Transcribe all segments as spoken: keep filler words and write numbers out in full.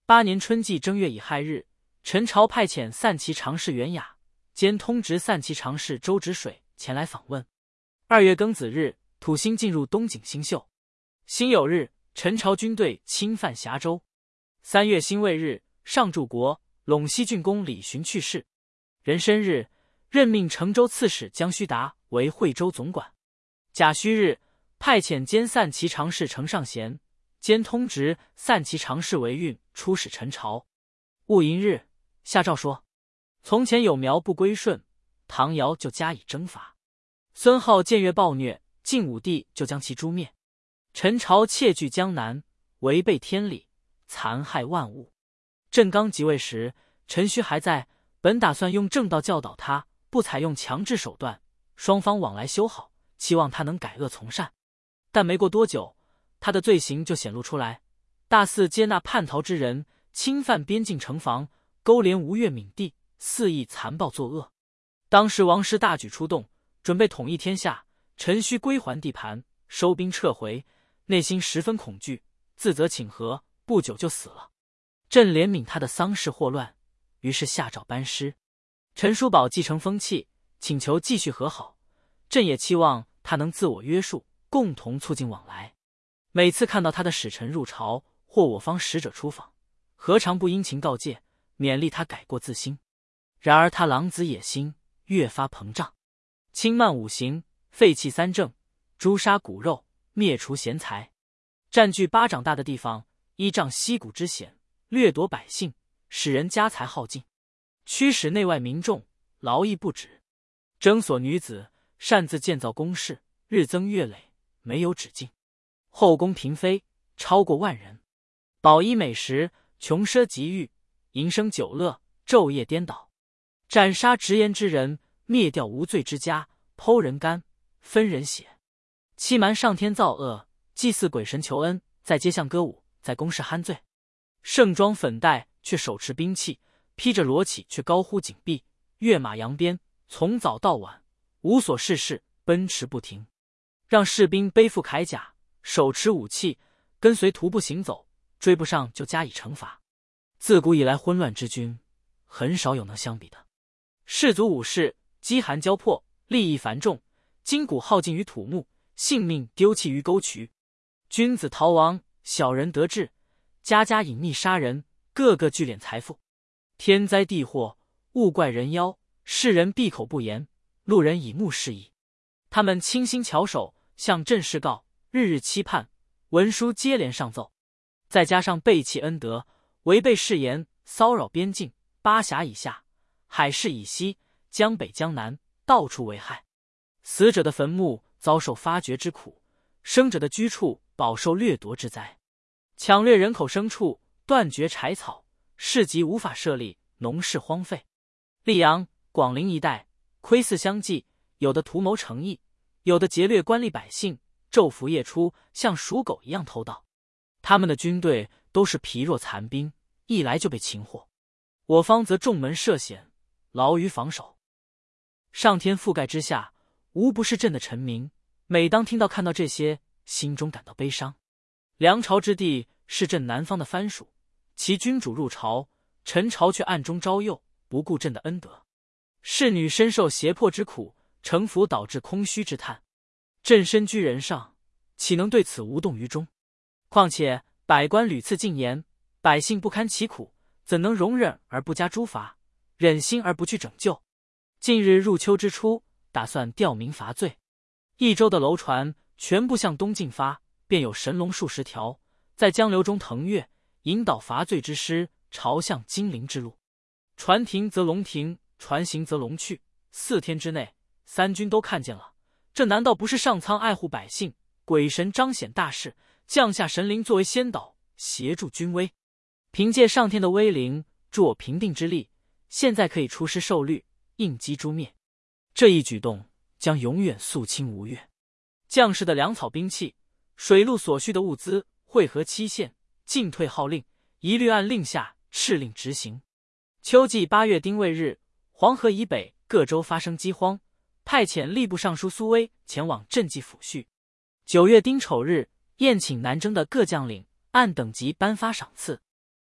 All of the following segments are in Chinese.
八年春季正月乙亥日，陈朝派遣散骑常侍袁雅兼通直散骑常侍周直水前来访问。二月庚子日，土星进入东井星宿。辛酉日，陈朝军队侵犯峡州。三月辛未日，上柱国陇西郡公李寻去世。壬申日，任命成州刺史江须达为惠州总管。甲戌日，派遣兼散骑常侍程尚贤兼通直散骑常侍韦运出使陈朝。戊寅日，下诏说：从前有苗不归顺，唐尧就加以征伐。孙皓僭越暴虐，晋武帝就将其诛灭。陈朝窃据江南，违背天理，残害万物。郑刚即位时，陈顼还在，本打算用正道教导他，不采用强制手段，双方往来修好，期望他能改恶从善。但没过多久，他的罪行就显露出来，大肆接纳叛逃之人，侵犯边境城防，勾连吴越闽地，肆意残暴作恶。当时王师大举出动，准备统一天下。陈顼归还地盘，收兵撤回，内心十分恐惧，自责请和，不久就死了。朕怜悯他的丧事祸乱，于是下诏班师。陈叔宝继承风气，请求继续和好。朕也期望他能自我约束，共同促进往来。每次看到他的使臣入朝，或我方使者出访，何尝不殷勤告诫，勉励他改过自新？然而他狼子野心越发膨胀，轻慢五行，废弃三政，诛杀骨肉，灭除贤才，占据巴掌大的地方，依仗溪谷之险，掠夺百姓，使人家财耗尽，驱使内外民众劳役不止。征索女子，擅自建造宫室，日增月累，没有止境。后宫嫔妃超过万人，饱衣美食，穷奢极欲，淫声酒乐，昼夜颠倒，斩杀直言之人，灭掉无罪之家，剖人肝，分人血，欺瞒上天造恶，祭祀鬼神求恩，在街巷歌舞，在宫室酣醉，盛装粉黛却手持兵器，披着罗绮却高呼紧闭，跃马扬鞭，从早到晚无所事事，奔驰不停，让士兵背负铠甲，手持武器，跟随徒步行走，追不上就加以惩罚。自古以来昏乱之君，很少有能相比的。士族武士饥寒交迫，利益繁重，筋骨耗尽于土木，性命丢弃于沟渠。君子逃亡，小人得志，家家隐匿杀人，个个聚敛财富。天灾地祸，勿怪人妖，世人闭口不言，路人以目视矣。他们倾心巧手，向朕示告，日日期盼，文书接连上奏，再加上背弃恩德，违背誓言，骚扰边境，巴峡以下，海市以西，江北江南，到处为害。死者的坟墓遭受发掘之苦，生者的居处饱受掠夺之灾，抢掠人口牲畜，断绝柴草，市集无法设立，农事荒废。溧阳、广陵一带窥伺相继，有的图谋诚意，有的劫掠官吏百姓，昼伏夜出，像属狗一样偷盗。他们的军队都是疲弱残兵，一来就被擒获。我方则重门设险，牢于防守。上天覆盖之下，无不是朕的臣民。每当听到看到这些，心中感到悲伤。梁朝之地是朕南方的藩属，其君主入朝，陈朝却暗中招诱，不顾朕的恩德。侍女深受胁迫之苦，城府导致空虚之叹。朕身居人上，岂能对此无动于衷？况且百官屡次进言，百姓不堪其苦，怎能容忍而不加诛罚，忍心而不去拯救？近日入秋之初，打算吊民伐罪，益州的楼船全部向东进发，便有神龙数十条，在江流中腾跃，引导伐罪之师朝向金陵之路。船停则龙停，船行则龙去，四天之内，三军都看见了。这难道不是上苍爱护百姓，鬼神彰显大事，降下神灵作为先导，协助军威？凭借上天的威灵，助我平定之力，现在可以出师受律，应机诛灭。这一举动将永远肃清吴越。将士的粮草兵器，水陆所需的物资，会合期限，进退号令，一律按令下敕令执行。秋季八月丁未日，黄河以北各州发生饥荒，派遣吏部尚书苏威前往赈济抚恤。九月丁丑日，宴请南征的各将领，按等级颁发赏赐。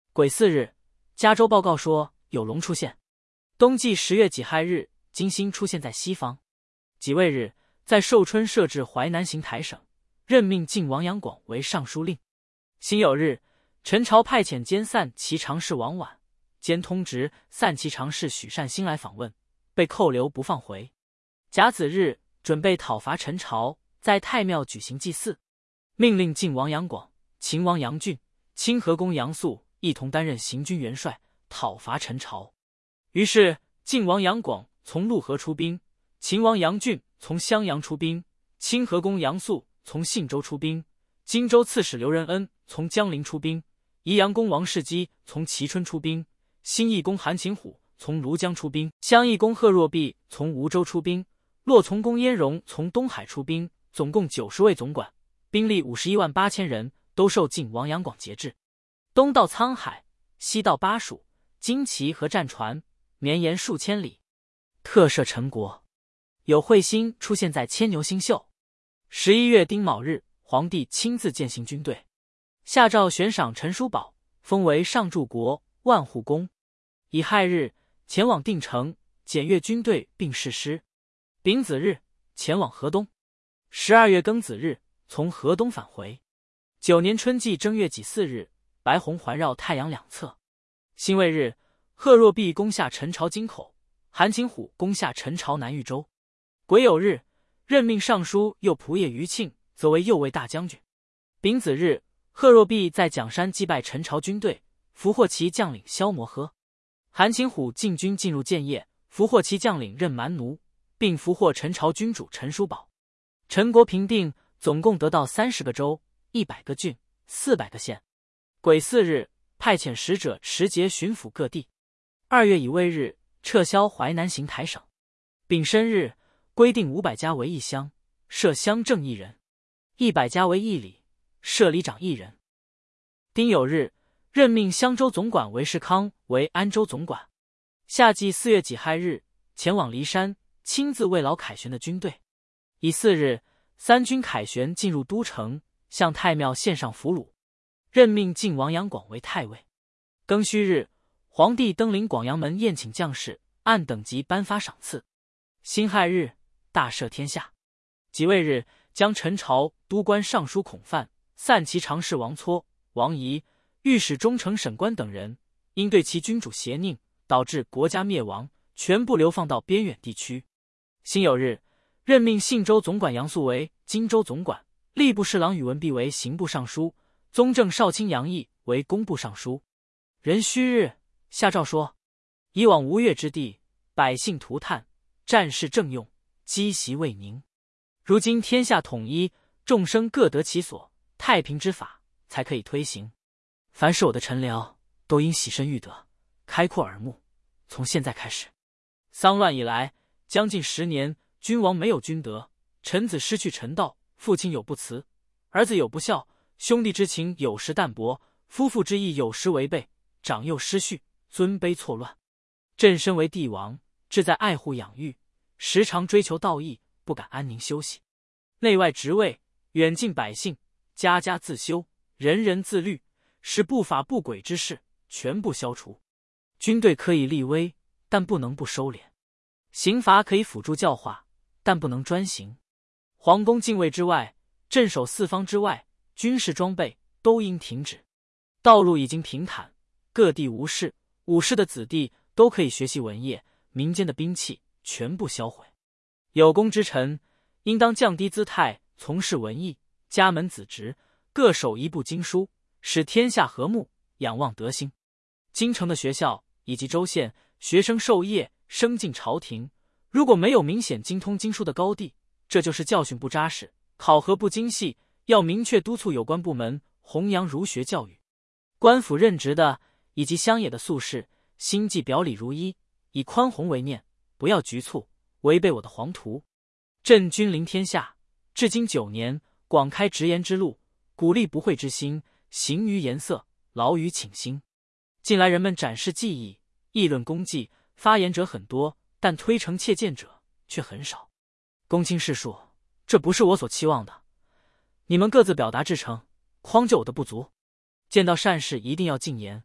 癸巳日，加州报告说有龙出现。冬季十月己亥日，金星出现在西方。己未日，在寿春设置淮南行台省，任命晋王杨广为尚书令。辛酉日，陈朝派遣兼散骑常侍王绾兼通直散骑常侍许善兴来访问，被扣留不放回。甲子日，准备讨伐陈朝，在太庙举行祭祀，命令晋王杨广、秦王杨俊、清河公杨素一同担任行军元帅，讨伐陈朝。于是晋王杨广从潞河出兵，秦王杨俊从襄阳出兵，清河公杨素从信州出兵，荆州刺史刘仁恩从江陵出兵，宜阳公王世基从蕲春出兵，新义公韩擒虎从庐江出兵，襄邑公贺若弼从梧州出兵，洛从公燕荣从东海出兵，总共九十位总管，兵力五十一万八千人，都受晋王杨广节制。东到沧海，西到巴蜀，旌旗和战船绵延数千里，特赦陈国。有彗星出现在牵牛星宿。十一月丁卯日，皇帝亲自践行军队，下诏悬赏陈叔宝，封为上柱国、万户公。乙亥日，前往定城检阅军队并誓师。丙子日，前往河东。十二月庚子日，从河东返回。九年春季正月己巳日，白虹环绕太阳两侧。辛未日，贺若弼攻下陈朝京口，韩擒虎攻下陈朝南豫州。癸酉日，任命尚书右仆射余庆则为右卫大将军。丙子日，贺若弼在蒋山击败陈朝军队，俘获其将领萧摩诃。韩擒虎进军进入建业，俘获其将领任蛮奴，并俘获陈朝君主陈叔宝。陈国平定，总共得到三十个州、一百个郡、四百个县。癸巳日，派遣使者持节巡抚各地。二月乙未日，撤销淮南行台省。丙申日，规定五百家为一乡，设乡正一人；一百家为一里，设里长一人。丁酉日，任命襄州总管韦世康为安州总管。夏季四月己亥日，前往骊山，亲自慰劳凯旋的军队。乙巳日，三军凯旋进入都城，向太庙献上俘虏，任命晋王杨广为太尉。庚戌日，皇帝登临广阳门宴请将士，按等级颁发赏赐。辛亥日，大赦天下。己未日，将陈朝都官尚书孔范、散骑常侍王撮、王仪、御史中丞沈官等人，因对其君主邪佞，导致国家灭亡，全部流放到边远地区。辛酉日，任命信州总管杨素为荆州总管，吏部侍郎宇文弼为刑部尚书，宗正少卿杨毅为工部尚书。壬戌日，下诏说：以往吴越之地，百姓涂炭，战事正用，积习未宁。如今天下统一，众生各得其所，太平之法才可以推行。凡是我的臣僚，都应洗身育德，开阔耳目。从现在开始，丧乱以来，将近十年，君王没有君德，臣子失去臣道，父亲有不慈，儿子有不孝，兄弟之情有时淡薄，夫妇之义有时违背，长幼失序，尊卑错乱。朕身为帝王，志在爱护养育，时常追求道义，不敢安宁休息。内外职位，远近百姓，家家自修，人人自律，使不法不轨之事全部消除。军队可以立威，但不能不收敛；刑罚可以辅助教化，但不能专行。皇宫禁卫之外，镇守四方之外，军事装备都应停止。道路已经平坦，各地无事，武士的子弟都可以学习文业，民间的兵器全部销毁。有功之臣，应当降低姿态，从事文艺，家门子侄各守一部经书，使天下和睦，仰望德兴。京城的学校以及州县学生授业，升进朝廷，如果没有明显精通经书的高第，这就是教训不扎实，考核不精细。要明确督促有关部门弘扬儒学教育。官府任职的以及乡野的宿士，心计表里如一，以宽宏为念，不要局促，违背我的皇图。朕君临天下，至今九年，广开直言之路，鼓励不讳之心，行于颜色，劳于倾心。近来人们展示技艺，议论功绩，发言者很多，但推诚切谏者却很少。公卿世数，这不是我所期望的。你们各自表达至诚，匡救我的不足。见到善事一定要进言，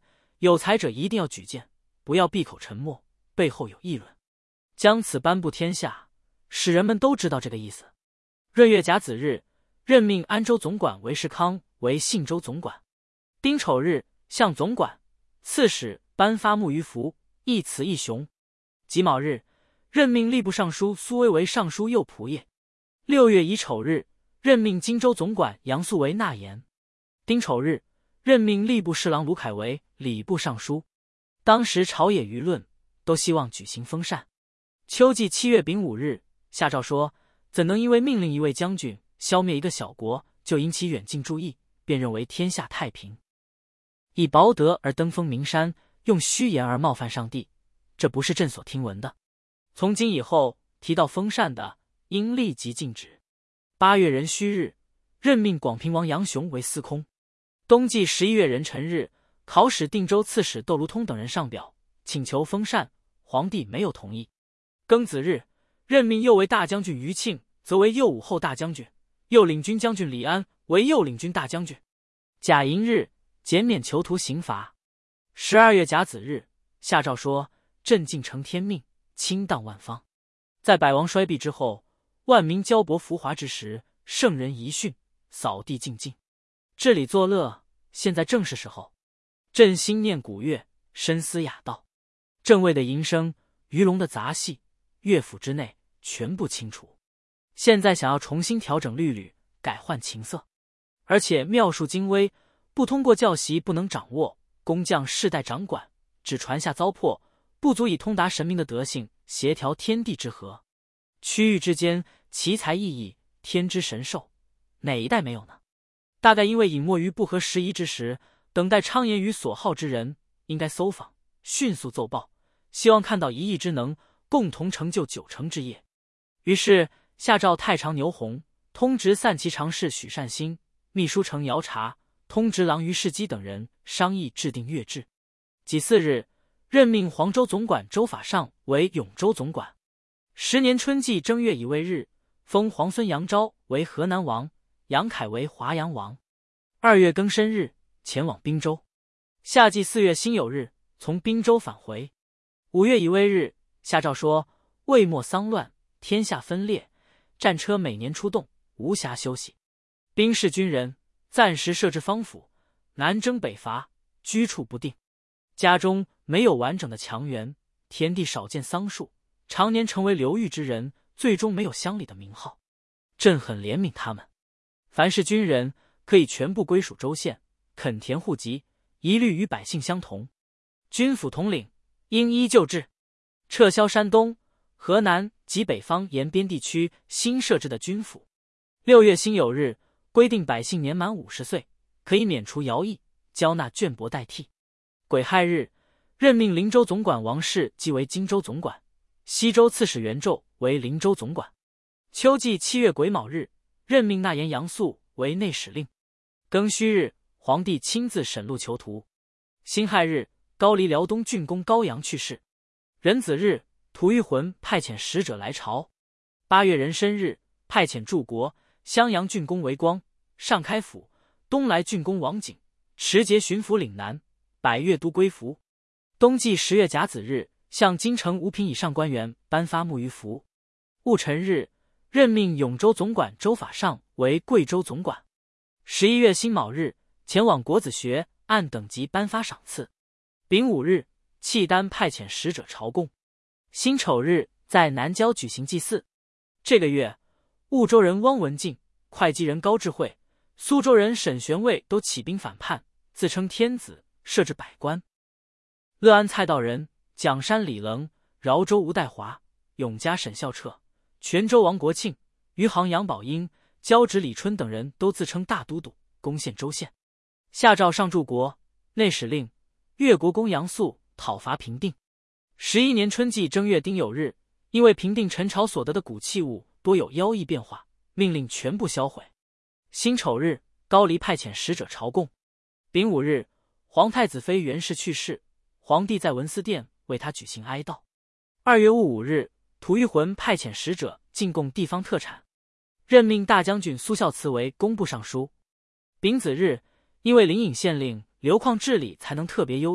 有才者一定要举荐，不要闭口沉默，背后有议论。将此颁布天下，使人们都知道这个意思。闰月甲子日，任命安州总管韦世康为信州总管。丁丑日，向总管、刺史颁发木鱼符，一雌一雄。己卯日，任命吏部尚书苏威为尚书右仆射。六月乙丑日，任命荆州总管杨素为纳言。丁丑日，任命吏部侍郎卢凯为礼部尚书。当时朝野舆论都希望举行封禅。秋季七月丙午日，下诏说，怎能因为命令一位将军消灭一个小国，就引起远近注意，便认为天下太平？以薄德而登封名山，用虚言而冒犯上帝，这不是朕所听闻的。从今以后，提到封禅的，应立即禁止。八月壬戌日，任命广平王杨雄为司空。冬季十一月壬辰日，考使定州刺史窦卢通等人上表，请求封禅，皇帝没有同意。庚子日，任命右为大将军余庆则为右武后大将军，右领军将军李安为右领军大将军。甲寅日，减免囚徒刑罚。十二月甲子日，下诏说，朕尽承天命，清荡万方。在百王衰敝之后，万民交薄浮华之时，圣人遗训，扫地净尽，治理作乐，现在正是时候。朕心念古乐，深思雅道，正位的吟声，鱼龙的杂戏，乐府之内全部清除。现在想要重新调整律吕，改换琴瑟，而且妙术精微，不通过教习不能掌握，工匠世代掌管，只传下糟粕，不足以通达神明的德性，协调天地之和。区域之间奇才异异，天之神兽，哪一代没有呢？大概因为隐没于不合时宜之时，等待昌言于所好之人，应该搜访，迅速奏报，希望看到一亿之能，共同成就九成之业。于是下诏太常牛弘、通直散骑常侍许善兴、秘书丞姚察、通直郎于世基等人商议制定乐制。己巳日，任命黄州总管周法上为永州总管。十年春季正月乙未日，封皇孙杨昭为河南王，杨凯为华阳王。二月庚申日，前往滨州。夏季四月辛酉日，从滨州返回。五月乙未日，下诏说，魏末丧乱，天下分裂，战车每年出动，无暇休息。兵士军人暂时设置方府，南征北伐，居处不定。家中没有完整的墙垣，田地少见桑树，常年成为流域之人，最终没有乡里的名号。朕很怜悯他们。凡是军人，可以全部归属州县，垦田户籍，一律与百姓相同。军府统领应依旧制，撤销山东、河南及北方沿边地区新设置的军府。六月辛酉日，规定百姓年满五十岁，可以免除徭役，交纳绢帛代替。癸亥日，任命灵州总管王氏即为荆州总管，西州刺史袁胄为灵州总管。秋季七月癸卯日，任命纳言杨素为内史令。庚戌日，皇帝亲自审录囚徒。辛亥日，高黎辽东郡公高阳去世。壬子日，吐谷浑派遣使者来朝。八月壬申日，派遣柱国、襄阳郡公韦光、上开府、东莱郡公王景、持节巡抚岭南、百越都归服。冬季十月甲子日，向京城五品以上官员颁发木鱼符。戊辰日，任命永州总管周法上为贵州总管。十一月辛卯日，前往国子学按等级颁发赏赐。丙午日，契丹派遣使者朝贡。辛丑日，在南郊举行祭祀。这个月，婺州人汪文进、会稽人高智慧、苏州人沈玄卫都起兵反叛，自称天子，设置百官。乐安蔡道人、蒋山李棱、饶州吴代华、永嘉沈孝彻、泉州王国庆、余杭杨宝英、交趾李春等人都自称大都督，攻陷州县。下诏上柱国、内史令、越国公杨素讨伐平定。十一年春季正月丁酉日，因为平定陈朝所得的古器物多有妖异变化，命令全部销毁。辛丑日，高黎派遣使者朝贡。丙午日，皇太子妃袁氏去世，皇帝在文思殿为他举行哀悼。二月戊午日，吐谷浑派遣使者进贡地方特产，任命大将军苏孝慈为工部尚书。丙子日，因为灵隐县令刘旷治理才能特别优异，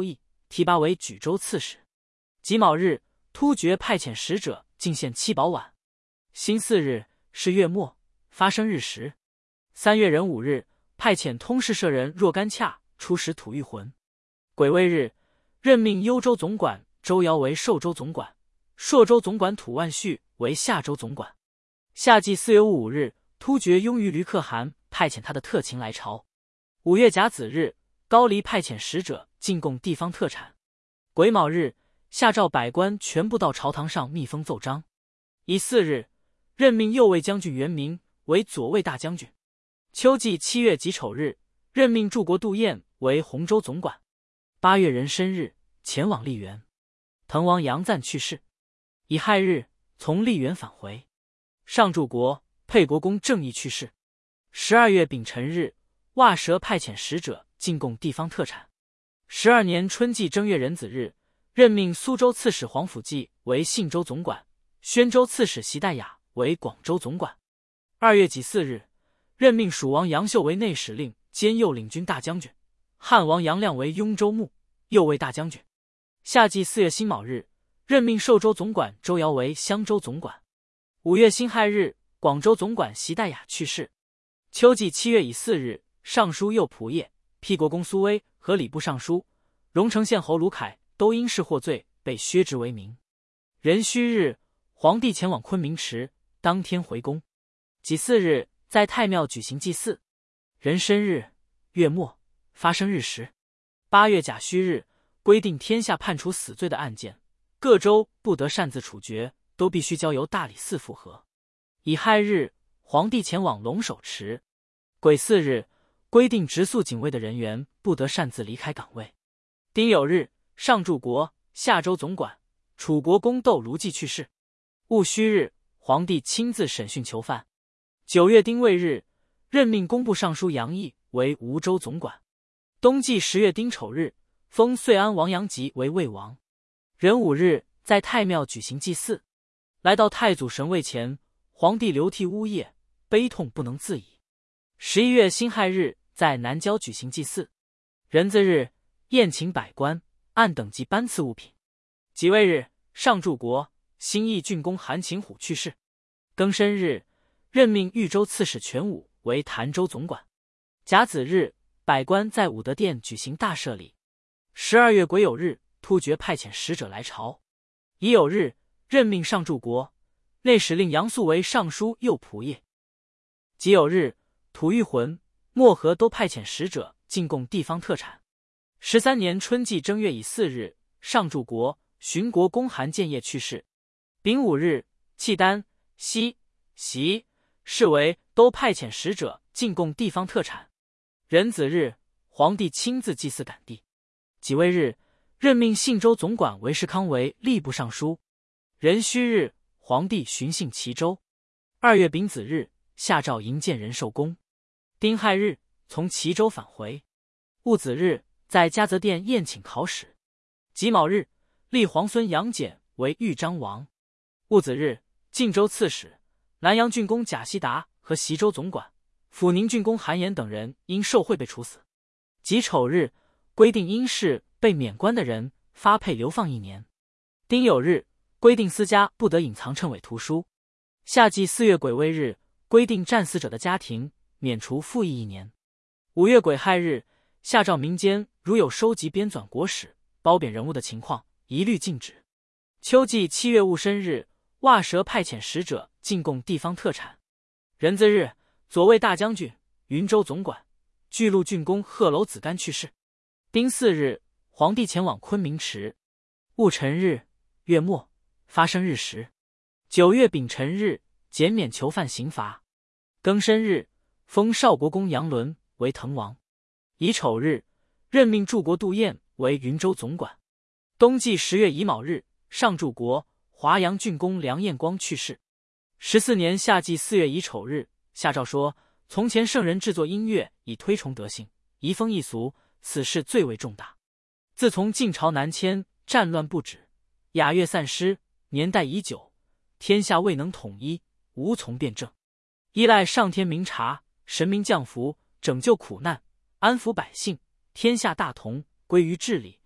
提拔为举州刺史。己卯日，突厥派遣使者进献七宝碗。辛巳日是月末，发生日食。三月壬午日，派遣通事舍人若干洽出使吐谷浑。癸未日，任命幽州总管周尧为寿州总管，朔州总管吐万绪为夏州总管。夏季四月戊午日，突厥雍于驴可汗派遣他的特勤来朝。五月甲子日，高丽派遣使者进贡地方特产。癸卯日，下诏百官全部到朝堂上密封奏章。乙巳日，任命右卫将军袁明为左卫大将军。秋季七月己丑日，任命柱国杜彦为洪州总管。八月壬申日，前往丽园。滕王杨赞去世。乙亥日，从丽园返回。上柱国、沛国公郑义去世。十二月丙辰日，袜舌派遣使者进贡地方特产。十二年春季正月壬子日，任命苏州刺史黄甫纪为信州总管，宣州刺史席代雅为广州总管。二月己巳日，任命蜀王杨秀为内史令兼右领军大将军，汉王杨亮为雍州牧、右卫大将军。夏季四月辛卯日，任命寿州总管周尧为襄州总管。五月辛亥日，广州总管席代雅去世。秋季七月乙巳日，尚书右仆射、辟国公苏威和礼部尚书、荣城县侯卢凯都因事获罪，被削职为民。壬戌日，皇帝前往昆明池，当天回宫。己巳日，在太庙举行祭祀。壬申日，月末，发生日食。八月甲戌日，规定天下判处死罪的案件，各州不得擅自处决，都必须交由大理寺复核。乙亥日，皇帝前往龙首池。癸巳日，规定直宿警卫的人员不得擅自离开岗位。丁酉日，上柱国、夏州总管、楚国公窦卢济去世。戊戌日，皇帝亲自审讯囚犯。九月丁未日，任命工部尚书杨毅为吴州总管。冬季十月丁丑日，封遂安王杨吉为魏王。壬午日，在太庙举行祭祀。来到太祖神位前，皇帝流涕呜咽，悲痛不能自已。十一月辛亥日，在南郊举行祭祀。壬子日，宴请百官，按等级颁赐物品。己未日，上柱国、兴义郡公韩擒虎去世。庚申日，任命豫州刺史全武为潭州总管。甲子日，百官在武德殿举行大赦礼。十二月癸酉日，突厥派遣使者来朝。乙酉日，任命上柱国、内史令杨素为尚书右仆射。己酉日，吐谷浑、漠河都派遣使者进贡地方特产。十三年春季正月乙巳日，上柱国、寻国公韩建业去世。丙午日，契丹、西、袭、是为都派遣使者进贡地方特产。壬子日，皇帝亲自祭祀感地。己未日，任命信州总管韦世康为吏部尚书。壬戌日，皇帝巡幸齐州。二月丙子日，下诏营建仁寿宫。丁亥日，从齐州返回。戊子日，在嘉泽殿宴请考使。己卯日，立皇孙杨简为豫章王。戊子日，晋州刺史、南阳郡公贾希达和袭州总管、抚宁郡公韩延等人因受贿被处死。己丑日，规定因事被免官的人发配流放一年。丁酉日，规定私家不得隐藏称伪图书。夏季四月癸未日，规定战死者的家庭免除赋役一年。五月癸亥日，下诏民间如有收集编纂国史、褒贬人物的情况，一律禁止。秋季七月戊申日，袜舌派遣使者进贡地方特产。壬子日，左卫大将军、云州总管、巨鹿郡公贺楼子干去世。丁巳日，皇帝前往昆明池。戊辰日，月末，发生日食。九月丙辰日，减免囚犯刑罚。庚申日，封少国公杨伦为滕王。乙丑日，任命柱国杜彦为云州总管。冬季十月乙卯日，上柱国、华阳郡公梁彦光去世。十四年夏季四月乙丑日，下诏说：从前圣人制作音乐以推崇德性，移风易俗，此事最为重大。自从晋朝南迁，战乱不止，雅乐散失，年代已久，天下未能统一，无从辩证。依赖上天明察，神明降福，拯救苦难，安抚百姓，天下大同，归于治理，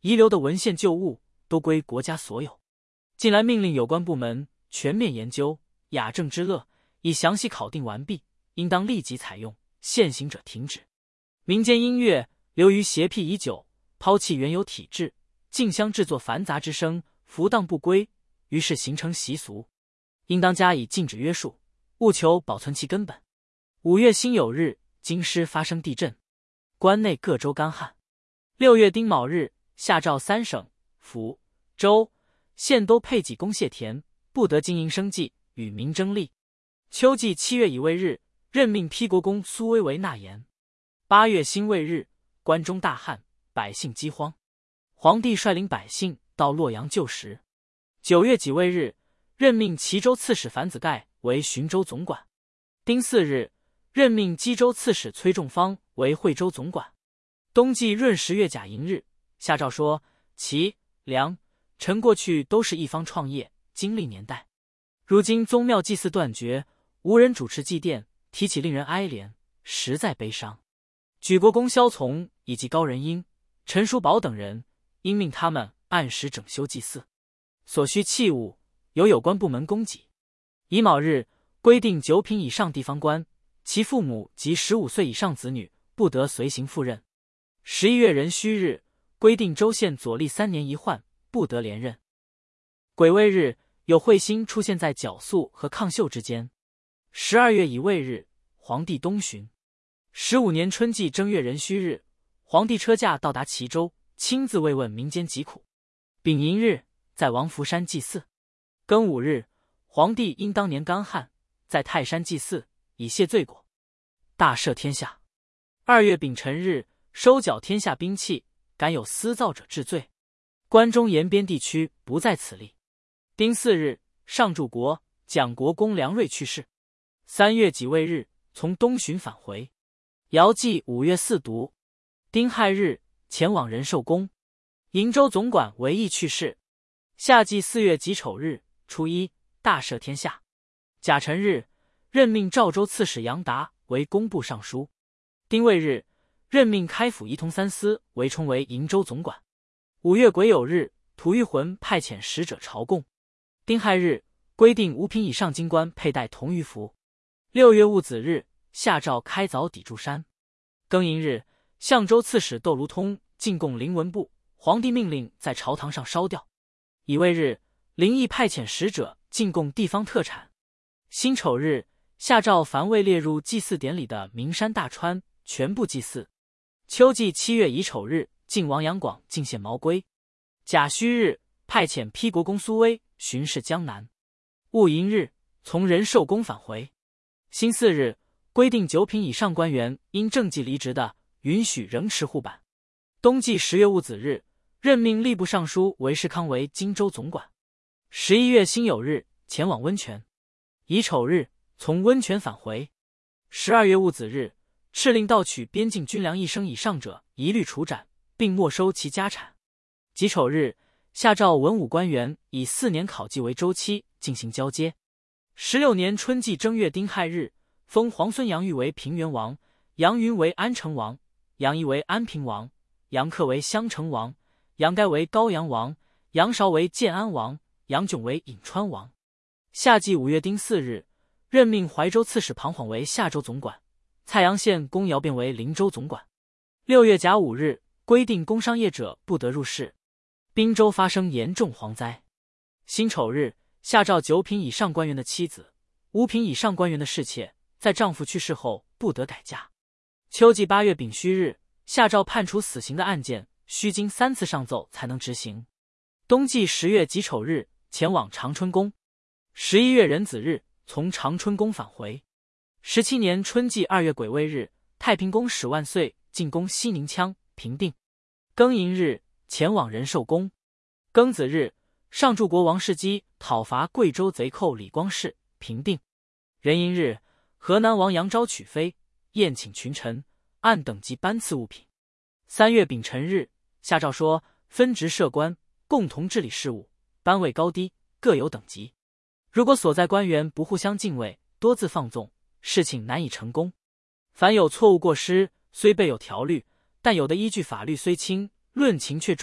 遗留的文献旧物都归国家所有。近来命令有关部门全面研究雅正之乐，已详细考定完毕，应当立即采用，现行者停止。民间音乐流于邪僻已久，抛弃原有体制，竞相制作繁杂之声，浮荡不归，于是形成习俗，应当加以禁止约束，务求保存其根本。五月辛酉日，京师发生地震，关内各州干旱。六月丁卯日，下诏三省、府、州、县都配给公谢田，不得经营生计，与民争利。秋季七月乙未日，任命邳国公苏威为纳言。八月辛未日，关中大旱，百姓饥荒。皇帝率领百姓到洛阳救食。九月己未日，任命齐州刺史樊子盖为寻州总管。丁巳日，任命冀州刺史崔仲方为惠州总管。冬季闰十月甲寅日，下诏说齐、梁、陈过去都是一方创业经历年代，如今宗庙祭祀断绝，无人主持祭奠，提起令人哀怜，实在悲伤。举国公萧从以及高仁英、陈叔宝等人，应命他们按时整修祭祀，所需器物由有关部门供给。乙卯日，规定九品以上地方官，其父母及十五岁以上子女不得随行赴任。十一月壬戌日，规定州县左吏三年一换，不得连任。癸未日，有彗星出现在皎素和抗秀之间。十二月乙未日，皇帝东巡。十五年春季正月壬戌日，皇帝车驾到达齐州，亲自慰问民间疾苦。丙寅日，在王福山祭祀。庚午日，皇帝因当年干旱，在泰山祭祀，以谢罪过，大赦天下。二月丙辰日，收缴天下兵器，敢有私造者治罪。关中沿边地区不在此例。丁巳日，上柱国、蒋国公梁瑞去世。三月己未日，从东巡返回。遥祭五月四读。丁亥日，前往仁寿宫。瀛州总管韦义去世。夏季四月己丑日，初一，大赦天下。甲辰日，任命赵州刺史杨达为工部尚书。丁未日，任命开府仪同三司为充为瀛州总管。五月癸酉日，吐谷浑派遣使者朝贡。丁亥日，规定五品以上京官佩戴铜鱼服。六月戊子日，下诏开凿砥柱山。庚寅日，相州刺史窦卢通进贡灵文部，皇帝命令在朝堂上烧掉。乙未日，林毅派遣使者进贡地方特产。辛丑日，下诏凡未列入祭祀典礼的名山大川全部祭祀。秋季七月乙丑日，晋王杨广进献毛龟。甲戌日，派遣邳国公苏威巡视江南。戊寅日，从仁寿宫返回。辛巳日，规定九品以上官员因政绩离职的，允许仍持护板。冬季十月戊子日，任命吏部尚书韦世康为荆州总管。十一月辛酉日，前往温泉。乙丑日，从温泉返回。十二月戊子日，敕令盗取边境军粮一升以上者，一律处斩，并没收其家产。己丑日，下诏文武官员以四年考绩为周期进行交接。十六年春季正月丁亥日，封皇孙杨玉为平原王，杨云为安城王，杨仪为安平王，杨克为襄城王，杨该为高阳王，杨韶为建安王，杨炯为颍川王。夏季五月丁巳日，任命怀州刺史庞晃为夏州总管，蔡阳县公姚变为灵州总管。六月甲午日，规定工商业者不得入市。滨州发生严重蝗灾。辛丑日，下诏九品以上官员的妻子、五品以上官员的侍妾，在丈夫去世后不得改嫁。秋季八月丙戌日，下诏判处死刑的案件，须经三次上奏才能执行。冬季十月己丑日，前往长春宫。十一月壬子日，从长春宫返回。十七年春季二月癸未日，太平公使万岁进攻西宁羌，平定。庚寅日，前往仁寿宫。庚子日，上柱国王世基讨伐贵州贼寇李光世，平定。壬寅日，河南王杨昭娶妃，宴请群臣，按等级颁赐物品。三月丙辰日，下诏说分职设官，共同治理事务，班位高低各有等级。如果所在官员不互相敬畏，多自放纵，事情难以成功。凡有错误过失，虽备有条律，但有的依据法律虽轻，论情却重，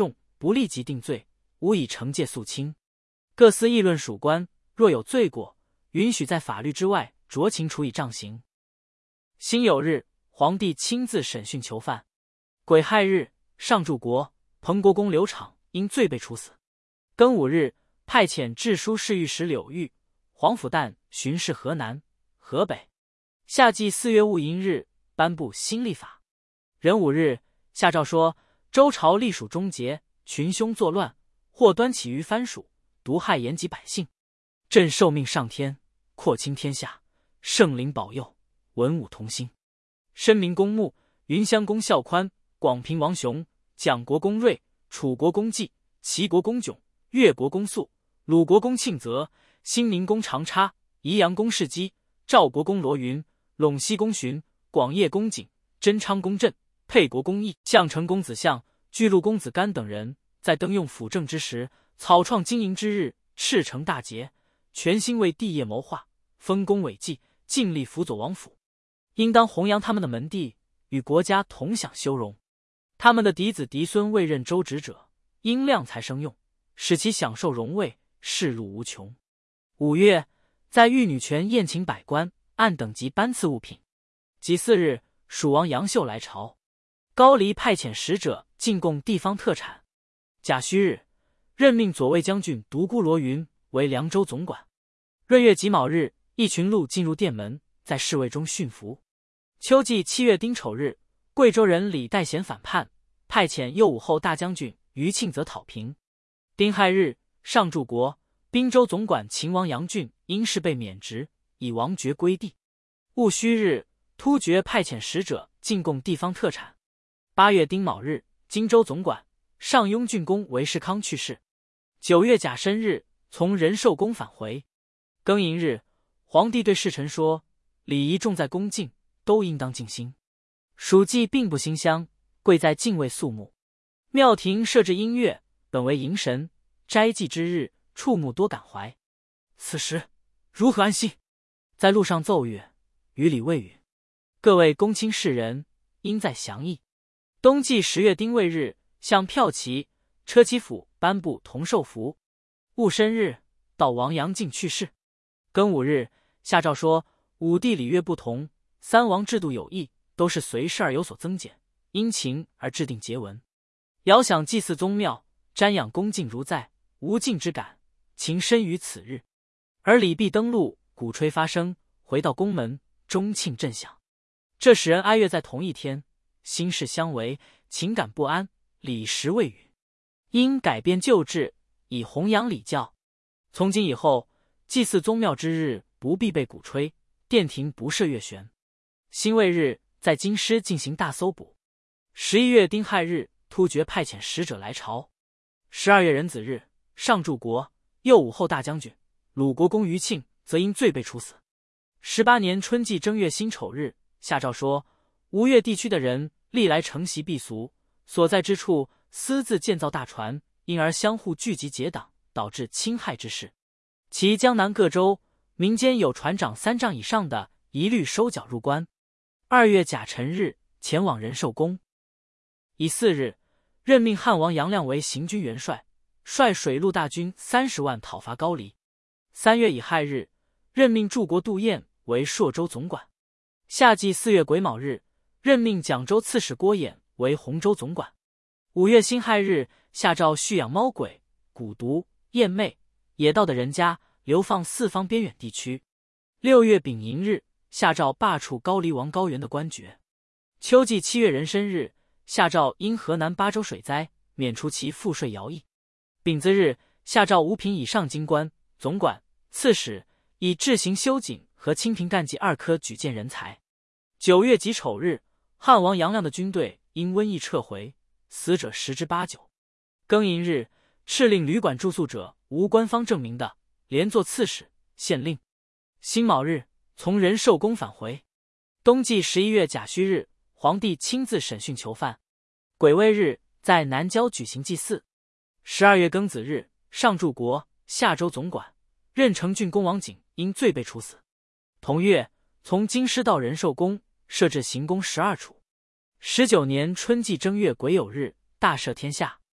不立即定罪，无以惩戒肃清。各司议论属官，若有罪过，允许在法律之外酌情处以杖刑。辛酉日，皇帝亲自审讯囚犯。癸亥日，上柱国、彭国公刘昶因罪被处死。庚午日，派遣治书侍御史柳玉、黄甫旦巡视河南、河北。夏季四月戊寅日，颁布新历法。壬午日，下诏说周朝隶属终结，群凶作乱，祸端起于藩属，毒害延及百姓。朕受命上天，扩清天下，圣灵保佑，文武同心。申明公穆、云襄公孝宽、广平王雄、蒋国公睿、楚国公季、齐国公迥、越国公肃、鲁国公庆泽、兴宁公长叉、宜阳公世基、赵国公罗云、陇西公荀、广业公景、真昌公振、沛国公义、项城公子相、巨鹿公子干等人，在登用辅政之时，草创经营之日，赤诚大节，全心为帝业谋划，丰功伟绩，尽力辅佐王府。应当弘扬他们的门第，与国家同享修荣。他们的嫡子嫡孙未任周职者，应量才生用，使其享受荣位，仕禄无穷。五月，在玉女泉宴请百官，按等级颁赐物品。己巳日，蜀王杨秀来朝，高黎派遣使者进贡地方特产。甲戌日，任命左卫将军独孤罗云为凉州总管。闰月己卯日，一群鹿进入殿门，在侍卫中驯服。秋季七月丁丑日，贵州人李代贤反叛，派遣右武后大将军于庆泽讨平。丁亥日，上柱国、滨州总管秦王杨俊因事被免职，以王爵归地。戊戌日，突厥派遣使者进贡地方特产。八月丁卯日，荆州总管上庸郡公韦世康去世。九月甲申日，从仁寿宫返回。庚寅日，皇帝对侍臣说：礼仪重在恭敬，都应当尽心。属稷并不馨香，贵在敬畏肃穆。庙庭设置音乐，本为迎神，斋祭之日，触目多感怀。此时如何安息？在路上奏乐，于里未允。各位公卿士人，应在详议。冬季十月丁未日，向骠骑、车骑府颁布同寿符。戊申日，到王阳敬去世。庚午日，下诏说五帝礼乐不同，三王制度有异，都是随事而有所增减，因情而制定节文。遥想祭祀宗庙，瞻仰恭敬如在，无尽之感，情深于此日。而礼毕登陆，鼓吹发声，回到宫门，钟磬震响，这使人哀乐在同一天，心事相违，情感不安，礼时未允，应改变旧制，以弘扬礼教。从今以后，祭祀宗庙之日，不必被鼓吹，殿庭不设乐弦。辛未日，在京师进行大搜捕。十一月丁亥日，突厥派遣使者来朝。十二月壬子日，上柱国、右武后大将军、鲁国公于庆则因罪被处死。十八年春季正月辛丑日，下诏说吴越地区的人历来承袭避俗，所在之处私自建造大船，因而相互聚集结党，导致侵害之事。其江南各州民间有船长三丈以上的，一律收缴入关。二月甲辰日，前往仁寿宫。乙巳日，任命汉王杨亮为行军元帅，率水陆大军三十万讨伐高黎。三月乙亥日，任命柱国杜彦为朔州总管。夏季四月癸卯日，任命蒋州刺史郭衍为洪州总管。五月辛亥日，下诏蓄养猫鬼、蛊毒、魇魅、野盗的人家，流放四方边远地区。六月丙寅日，下诏罢黜高黎王高原的官爵。秋季七月壬申日，下诏因河南八州水灾，免除其赋税徭役。丙子日，下诏五品以上京官、总管、刺史以治行修警和清平干纪二科举荐人才。九月己丑日，汉王杨亮的军队因瘟疫撤回，死者十之八九。庚寅日，敕令旅馆住宿者无官方证明的，连坐刺史、县令。辛卯日，从仁寿宫返回。冬季十一月甲戌日，皇帝亲自审讯囚犯。癸未日，在南郊举行祭祀。十二月庚子日，上柱国、夏州总管、任城郡公王景因罪被处死。同月，从京师到仁寿宫，设置行宫十二处。十九年春季正月癸酉日，大赦天下。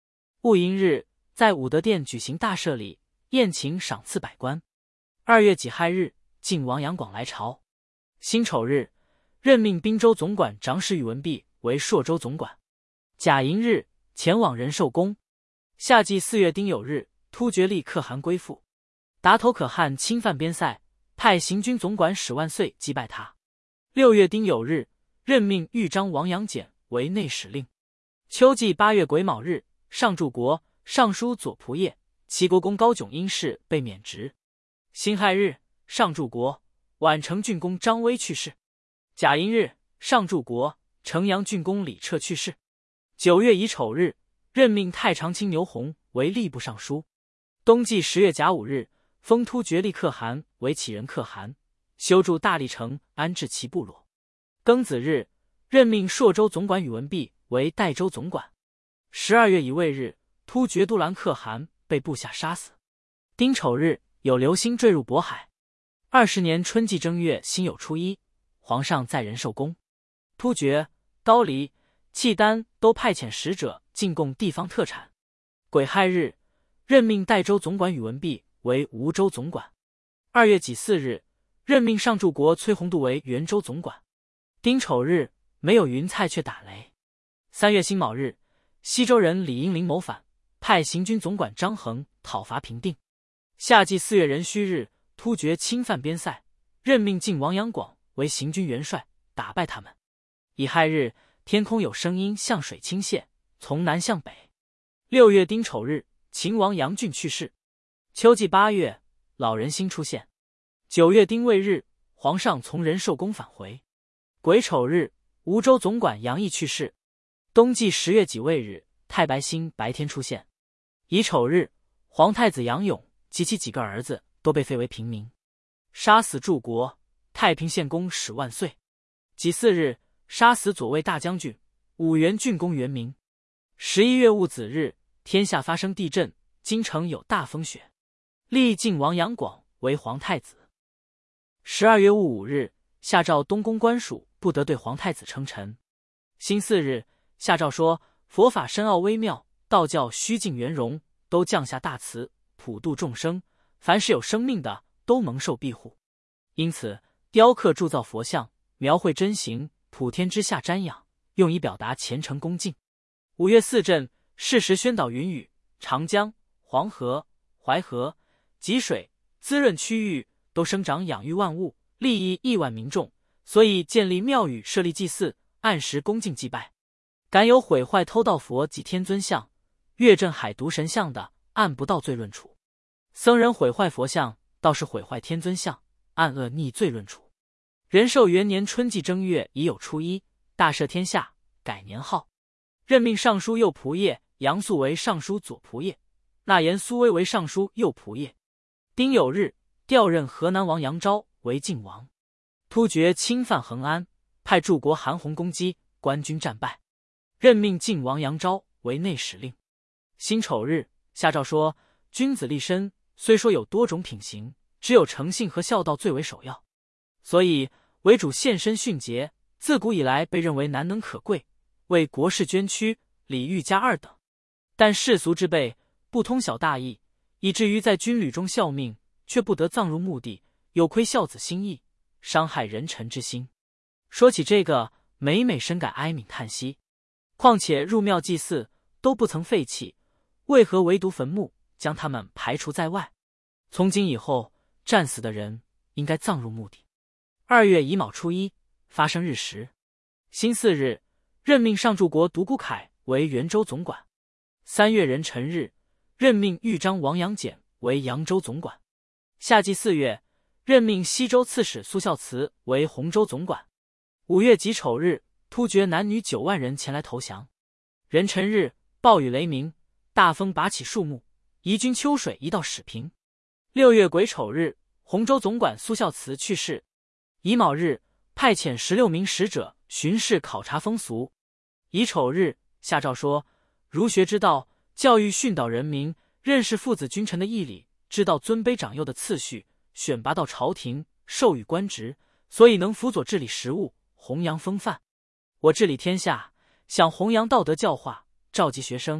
戊寅日，在武德殿举行大赦礼，宴请赏赐百官。二月己亥日，晋王杨广来朝。辛丑日，任命滨州总管长史宇文弼为朔州总管。甲寅日，前往仁寿宫。夏季四月丁酉日，突厥力可汗归附。达头可汗侵犯边塞，派行军总管史万岁击败他。六月丁酉日，任命豫章王杨简为内史令。秋季八月癸卯日，上柱国、尚书左仆射、齐国公高迥因事被免职。辛亥日，上柱国、宛城郡公张威去世。甲寅日，上柱国、城阳郡公李彻去世。九月乙丑日，任命太常卿牛弘为吏部尚书。冬季十月甲午日，封突厥力可汗为杞人可汗，修筑大历城，安置其部落。庚子日，任命朔州总管宇文弼为代州总管。十二月乙未日，突厥都兰可汗被部下杀死。丁丑日，有流星坠入渤海。二十年春季正月辛酉初一，皇上在仁寿宫。突厥、高丽、契丹都派遣使者进贡地方特产。癸亥日，任命代州总管宇文弼为吴州总管。二月己巳日，任命上柱国崔弘度为元州总管。丁丑日，没有云彩却打雷。三月辛卯日，西周人李英林谋反，派行军总管张衡讨伐平定。夏季四月壬戌日，突厥侵犯边塞，任命晋王杨广为行军元帅，打败他们。乙亥日，天空有声音向水倾泻，从南向北。六月丁丑日，秦王杨俊去世。秋季八月，老人星出现。九月丁未日，皇上从仁寿宫返回。癸丑日，吴州总管杨毅去世。冬季十月己未日，太白星白天出现。乙丑日，皇太子杨勇及其几个儿子都被废为平民。杀死柱国、太平县公史万岁。己巳日，杀死左卫大将军、五原郡公元明。十一月戊子日，天下发生地震，京城有大风雪。立晋王杨广为皇太子。十二月戊午日，下诏东宫官属不得对皇太子称臣。辛巳日，下诏说佛法深奥微妙，道教虚静圆融，都降下大慈，普度众生，凡是有生命的都蒙受庇护。因此雕刻铸造佛像，描绘真形，普天之下瞻仰，用以表达虔诚恭敬。五月四震，适时宣导云雨，长江、黄河、淮河、济水滋润区域都生长养育万物，利益亿万民众，所以建立庙宇，设立祭祀，按时恭敬祭拜。敢有毁坏偷盗佛及天尊像、月镇海渎神像的，按不道罪论处。僧人毁坏佛像，倒是毁坏天尊像，按恶逆罪论处。仁寿元年春季正月乙酉初一，大赦天下，改年号。任命尚书右仆射杨素为尚书左仆射，纳言苏威为尚书右仆射。丁酉日，调任河南王杨昭为晋王。突厥侵犯恒安，派柱国韩弘攻击，官军战败，任命晋王杨昭为内史令。辛丑日，下诏说君子立身，虽说有多种品行，只有诚信和孝道最为首要，所以为主献身殉节，自古以来被认为难能可贵，为国事捐躯，礼遇加二等。但世俗之辈不通晓大义，以至于在军旅中效命，却不得葬入墓地，有亏孝子心意，伤害人臣之心。说起这个，每每深感哀悯叹息。况且入庙祭祀都不曾废弃，为何唯独坟墓将他们排除在外？从今以后，战死的人应该葬入墓地。二月乙卯初一，发生日食。辛巳日，任命上柱国独孤恺为元州总管。三月壬辰日，任命豫章王杨简为扬州总管。夏季四月，任命西州刺史苏孝慈为洪州总管。五月己丑日，突厥男女九万人前来投降。壬辰日，暴雨雷鸣，大风拔起树木，移军秋水移到始平。六月癸丑日，洪州总管苏孝慈去世。乙卯日，派遣十六名使者巡视考察风俗。乙丑日，下诏说儒学之道，教育训导人民，认识父子君臣的义理，知道尊卑长幼的次序，选拔到朝廷，授予官职，所以能辅佐治理实务，弘扬风范。我治理天下，想弘扬道德教化，召集学生，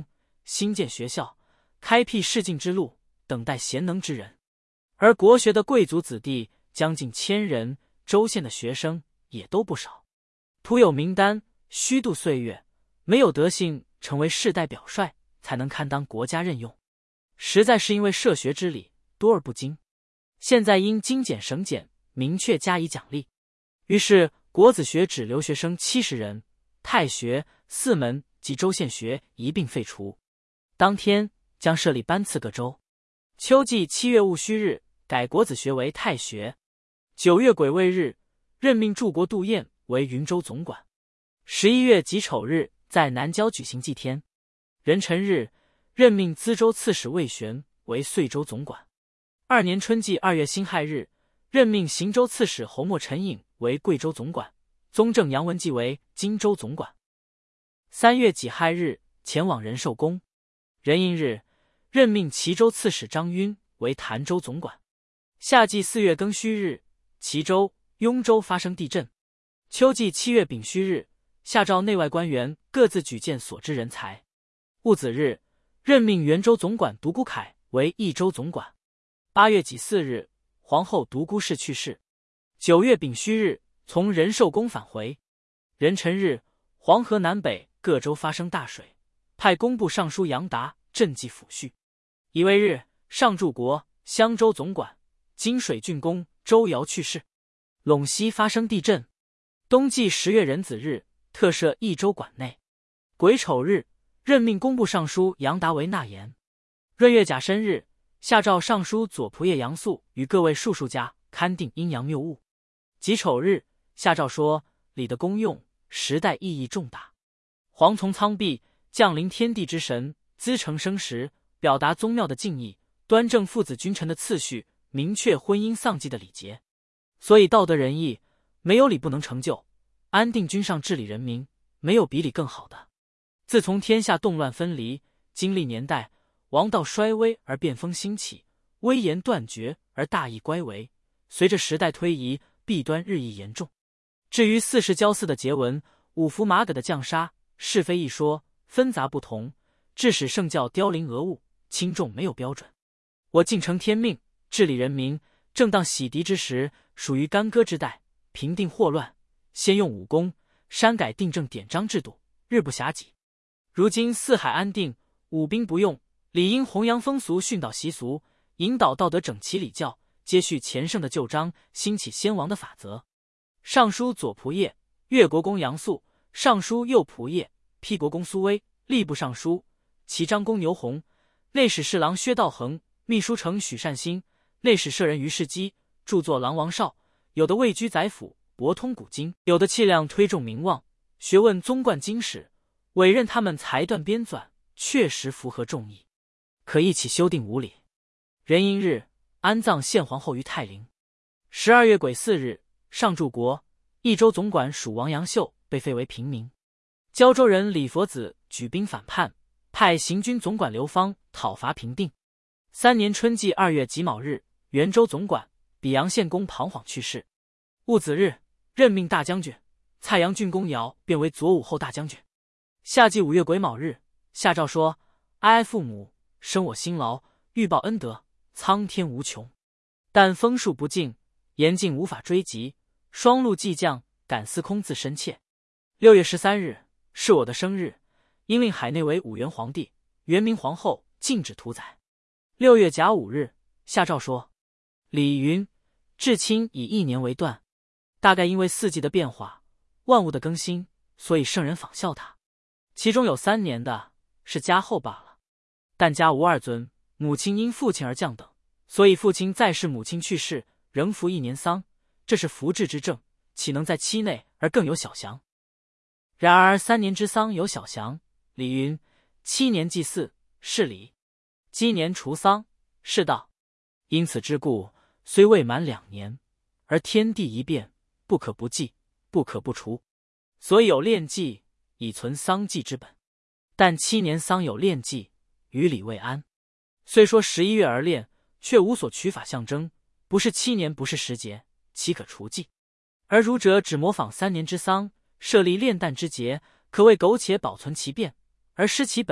兴建学校，开辟仕进之路，等待贤能之人。而国学的贵族子弟将近千人，州县的学生也都不少。徒有名单，虚度岁月，没有德性成为世代表率，才能堪当国家任用。实在是因为设学之理多而不精，现在因精简省减，明确加以奖励。于是国子学只留学生七十人，太学、四门及州县学一并废除。当天将设立班次各州。秋季七月戊戌日，改国子学为太学。九月癸未日，任命柱国杜彦为云州总管。十一月己丑日，在南郊举行祭天。壬辰日，任命资州刺史魏玄为遂州总管。二年春季二月辛亥日，任命行州刺史侯莫陈颖为贵州总管，宗正杨文济为荆州总管。三月己亥日，前往仁寿宫。壬寅日，任命齐州刺史张晕为潭州总管。夏季四月庚戌日，齐州、雍州发生地震。秋季七月丙戌日，下诏内外官员各自举荐所知人才。戊子日，任命元州总管独孤恺为益州总管。八月己巳日，皇后独孤氏去世。九月丙戌日，从仁寿宫返回。壬辰日，黄河南北各州发生大水，派工部尚书杨达赈济抚恤。乙未日，上柱国、襄州总管、金水郡公周尧去世。陇西发生地震。冬季十月壬子日，特设益州管内。癸丑日，任命工部尚书杨达为纳言。闰月甲申日，下诏尚书左仆射杨素与各位术数家勘定阴阳谬误。己丑日，下诏说礼的功用，时代意义重大。蝗从苍壁，降临天地之神，资成生时，表达宗庙的敬意，端正父子君臣的次序，明确婚姻丧祭的礼节。所以道德仁义，没有礼不能成就。安定君上治理人民，没有比礼更好的。自从天下动乱分离，经历年代，王道衰微而变风兴起，威严断绝而大义乖违，随着时代推移，弊端日益严重。至于四世交祀的桀文，五服马葛的降杀，是非一说，纷杂不同，致使圣教凋零讹误，轻重没有标准。我尽承天命，治理人民，正当洗涤之时，属于干戈之代，平定祸乱，先用武功，删改订正典章制度，日不暇己。如今四海安定，武兵不用，理应弘扬风俗，训导习俗，引导道德整齐礼教，接续前圣的旧章，兴起先王的法则。尚书左仆射越国公杨素，尚书右仆射邳国公苏威，吏部尚书齐章公牛弘，内史侍郎薛道衡，秘书丞许善兴，内史舍人于世基，著作郎王绍，有的位居宰府，博通古今，有的气量推重名望，学问宗贯经史，委任他们裁断编纂，确实符合众议，可一起修订五礼。壬寅日，安葬献皇后于泰陵。十二月癸巳日，上柱国、益州总管属王阳秀被废为平民。胶州人李佛子举兵反叛，派行军总管刘芳讨伐平定。三年春季二月己卯日，元州总管比阳县公庞晃去世。戊子日，任命大将军、蔡阳郡公姚变为左武后大将军。夏季五月癸卯日，下诏说：哀哀父母，生我辛劳，欲报恩德，苍天无穷，但风数不敬，严禁无法追及，双陆既降，感司空自深切。六月十三日，是我的生日，因令海内为武元皇帝、元明皇后，禁止屠宰。六月甲午日，下诏说：李云、至亲以一年为断，大概因为四季的变化，万物的更新，所以圣人仿效他。其中有三年的是家后罢了，但家无二尊，母亲因父亲而降等，所以父亲在世，母亲去世，仍服一年丧，这是福治之政，岂能在期内而更有小祥？然而三年之丧有小祥，礼云：七年祭祀，是礼；积年除丧，是道。因此之故，虽未满两年，而天地一变，不可不祭，不可不除，所以有殓祭，以存丧祭之本。但七年丧有殓祭，于礼未安。虽说十一月而殓，却无所取法象征，不是七年，不是时节，岂可除祭？而儒者只模仿三年之丧，设立炼诞之节，可谓苟且保存其变，而失其本，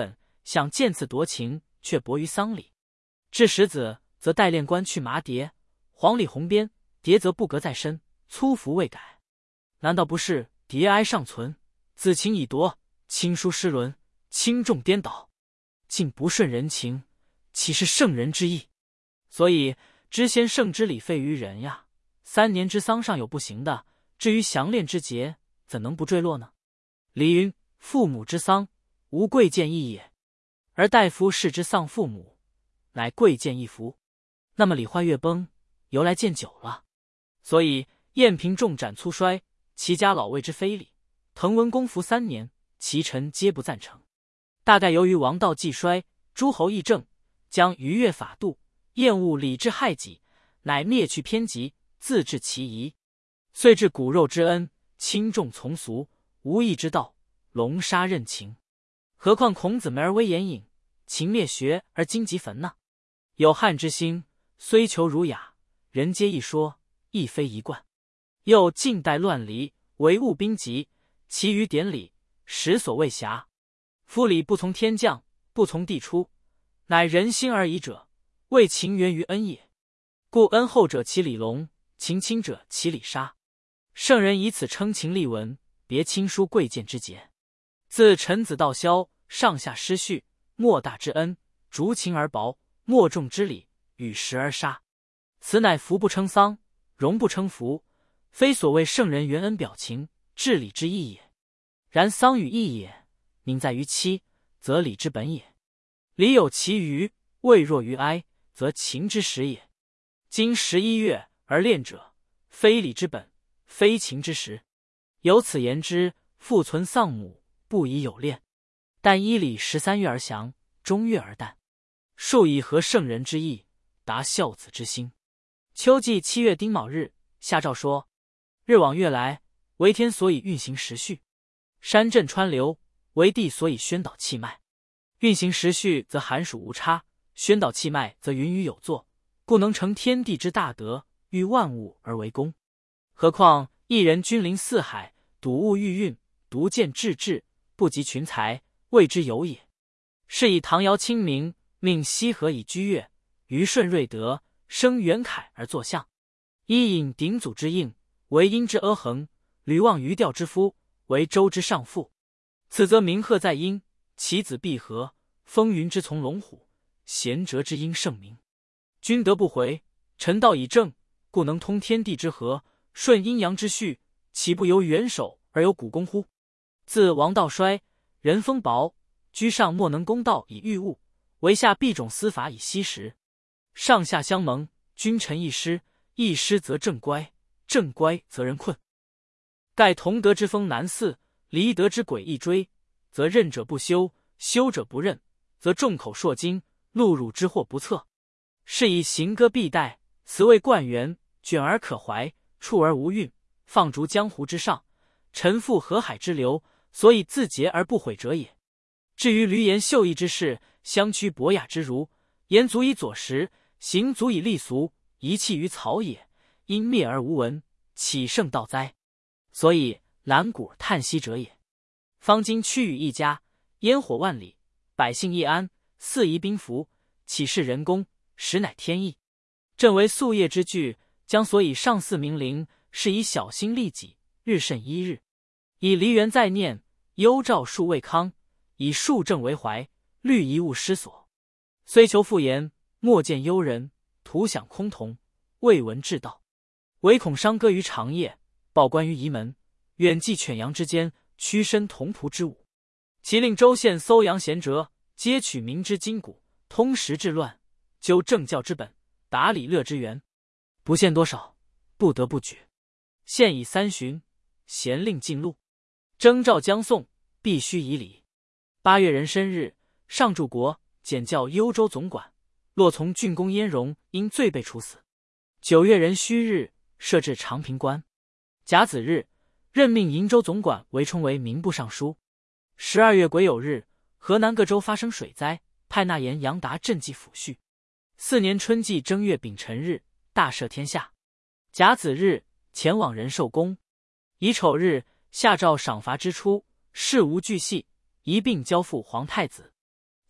想见次夺情，却薄于丧礼。至时子，则代练官去麻牒，黄里红边，牒则不革在身，粗服未改。难道不是牒哀尚存，子情已夺，亲疏失伦，轻重颠倒，竟不顺人情，岂是圣人之意？所以知先圣之礼废于人呀。三年之丧尚有不行的，至于详练之节，怎能不坠落呢？礼云：父母之丧，无贵贱义也，而大夫视之丧父母，乃贵贱一服。那么礼坏乐崩，由来见久了。所以晏平重斩粗衰，其家老谓之非礼。滕文公服三年，其臣皆不赞成。大概由于王道既衰，诸侯议政，将逾越法度，厌恶礼制害己，乃灭去偏极，自治其宜，遂至骨肉之恩，轻重从俗，无义之道，龙杀任情。何况孔子梅而威严隐，勤灭学而精极焚呢？有汉之心，虽求儒雅，人皆一说，亦非一贯。又近代乱离，唯务兵籍，其余典礼，实所谓瑕。夫礼不从天降，不从地出，乃人心而已者，谓情源于恩也。故恩厚者其礼隆，情轻者其礼杀。圣人以此称情立文，别亲疏贵贱之节。自臣子到萧，上下失序，莫大之恩，逐情而薄，莫重之礼，与时而杀。此乃福不称丧，荣不称福，非所谓圣人原恩表情，治礼之意也。然丧与义也，宁在于期，则礼之本也；礼有其余，未若于哀，则情之始也。今十一月而恋者，非礼之本，非情之始。由此言之，父存丧母，不宜有恋。但依礼十三月而降，中月而诞，数以合圣人之意，达孝子之心。秋季七月丁卯日，下诏说：日往月来，为天所以运行时序；山震川流，为地所以宣导气脉。运行时序，则寒暑无差；宣导气脉，则云雨有作。故能成天地之大德，育万物而为公。何况一人君临四海，睹物育运，独见至治，不及群才，谓之有也。是以唐尧亲民，命羲和以居越，虞舜睿德，生元凯而作相。伊尹鼎祖之应，为殷之阿衡；吕望于调之夫，为周之上父。此则名赫在殷，其子必和，风云之从龙虎，贤哲之应圣明。君德不回，臣道以正，故能通天地之和，顺阴阳之序，岂不由元首而有古公乎？自王道衰，人风薄，居上莫能公道以御物，为下必种司法以息时。上下相盟，君臣一失，一失则政乖，政乖则人困。盖同德之风难祀，离德之诡易追，则任者不修，修者不任，则众口铄金，戮辱之祸不测。是以行歌必代，词谓贯圆，卷而可怀，触而无韵，放逐江湖之上，沉覆河海之流，所以自节而不悔者也。至于闾阎秀逸之事，相趋博雅之儒，言足以佐实，行足以立俗，遗弃于草野，因灭而无闻，岂圣道哉？所以览古叹息者也。方今区与一家，烟火万里，百姓易安，四夷宾服，岂是人工，实乃天意。朕为夙夜之具，将所以上祀明灵，是以小心利己，日甚一日。以梨园在念，忧兆数未康，以数正为怀，虑一物失所。虽求复言，莫见幽人，徒想空同，未闻至道。唯恐伤歌于长夜，报官于夷门，远寄犬羊之间，屈身同仆之舞。其令州县搜阳贤哲，皆取民之筋骨，通时治乱，究政教之本，达礼乐之源。不献多少，不得不举。现已三旬，咸令进禄。征召将送，必须以礼。八月壬申日，上柱国检校幽州总管，洛从郡公燕荣因罪被处死。九月壬戌日，设置长平关。甲子日，任命瀛州总管韦冲为民部尚书。十二月癸酉日，河南各州发生水灾，派纳言杨达赈济抚恤。四年春季正月丙辰日，大赦天下。甲子日，前往仁寿宫。乙丑日，下诏赏罚之初，事无巨细，一并交付皇太子。